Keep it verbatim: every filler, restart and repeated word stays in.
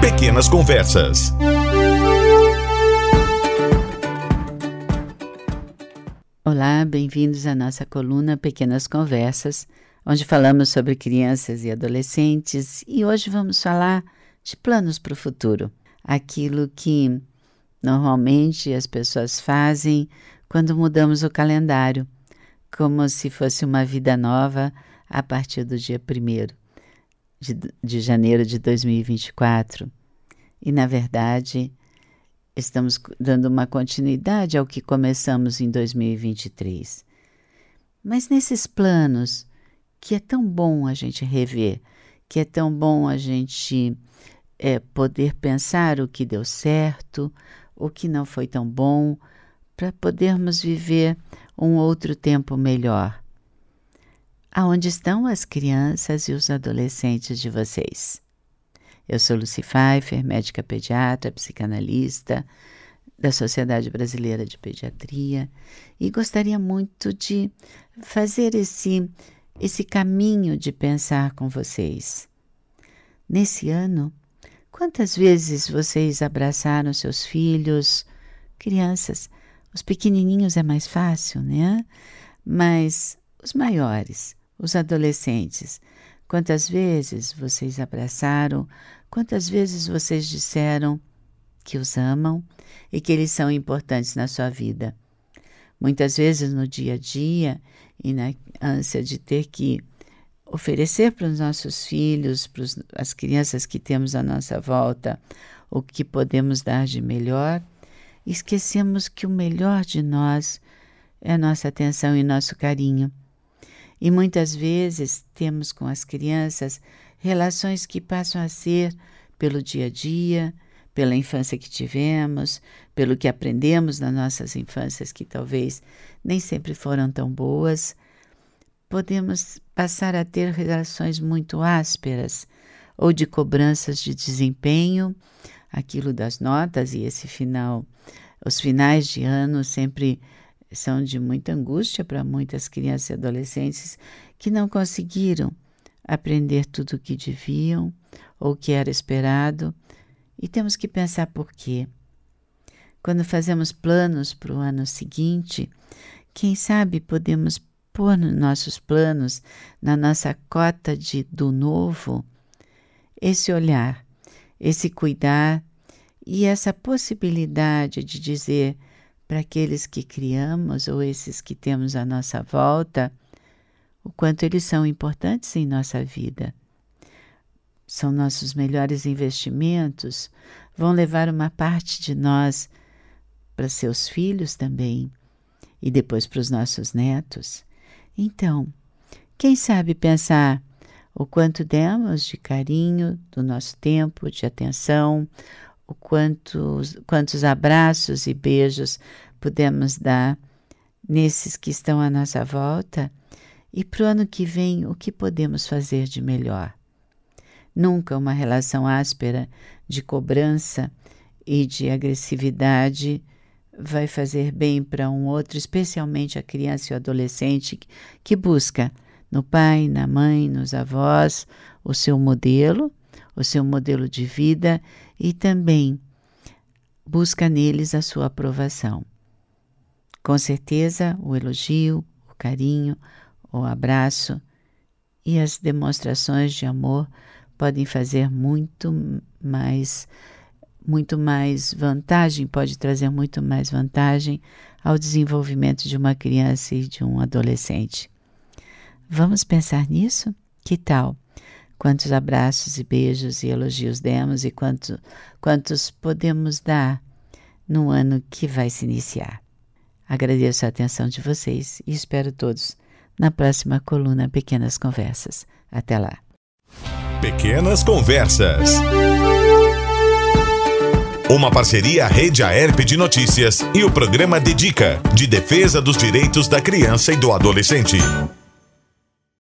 Pequenas Conversas. Olá, bem-vindos à nossa coluna Pequenas Conversas, onde falamos sobre crianças e adolescentes, e hoje vamos falar de planos para o futuro, aquilo que normalmente as pessoas fazem quando mudamos o calendário, como se fosse uma vida nova a partir do dia primeiro de, de janeiro de dois mil e vinte e quatro. E, na verdade, estamos dando uma continuidade ao que começamos em dois mil e vinte e três. Mas nesses planos, que é tão bom a gente rever, que é tão bom a gente é, poder pensar o que deu certo, o que não foi tão bom, para podermos viver um outro tempo melhor. Aonde estão as crianças e os adolescentes de vocês? Eu sou Lucy Pfeiffer, médica pediatra, psicanalista da Sociedade Brasileira de Pediatria, e gostaria muito de fazer esse, esse caminho de pensar com vocês. Nesse ano, quantas vezes vocês abraçaram seus filhos, crianças? Os pequenininhos é mais fácil, né? Mas os maiores, os adolescentes, quantas vezes vocês abraçaram, quantas vezes vocês disseram que os amam e que eles são importantes na sua vida? Muitas vezes no dia a dia e na ânsia de ter que oferecer para os nossos filhos, para as crianças que temos à nossa volta, o que podemos dar de melhor, esquecemos que o melhor de nós é a nossa atenção e nosso carinho. E muitas vezes temos com as crianças relações que passam a ser pelo dia a dia, pela infância que tivemos, pelo que aprendemos nas nossas infâncias, que talvez nem sempre foram tão boas. Podemos passar a ter relações muito ásperas, ou de cobranças de desempenho, aquilo das notas, e esse final, os finais de ano sempre são de muita angústia para muitas crianças e adolescentes que não conseguiram aprender tudo o que deviam ou o que era esperado, e temos que pensar por quê. Quando fazemos planos para o ano seguinte, quem sabe podemos pôr nos nossos planos, na nossa cota de, do novo, esse olhar, esse cuidar e essa possibilidade de dizer para aqueles que criamos ou esses que temos à nossa volta o quanto eles são importantes em nossa vida. São nossos melhores investimentos, vão levar uma parte de nós para seus filhos também e depois para os nossos netos. Então, quem sabe pensar o quanto demos de carinho, do nosso tempo, de atenção, o quantos, quantos abraços e beijos podemos dar nesses que estão à nossa volta, e para o ano que vem o que podemos fazer de melhor. Nunca uma relação áspera de cobrança e de agressividade vai fazer bem para um outro, especialmente a criança e o adolescente que busca no pai, na mãe, nos avós, o seu modelo, o seu modelo de vida, e também busca neles a sua aprovação. Com certeza, o elogio, o carinho, o abraço e as demonstrações de amor podem fazer muito mais, muito mais vantagem, pode trazer muito mais vantagem ao desenvolvimento de uma criança e de um adolescente. Vamos pensar nisso? Que tal? Quantos abraços e beijos e elogios demos e quanto, quantos podemos dar no ano que vai se iniciar. Agradeço a atenção de vocês e espero todos na próxima coluna Pequenas Conversas. Até lá. Pequenas Conversas. Uma parceria Rede Aerp de Notícias e o programa Dedica, de defesa dos direitos da criança e do adolescente.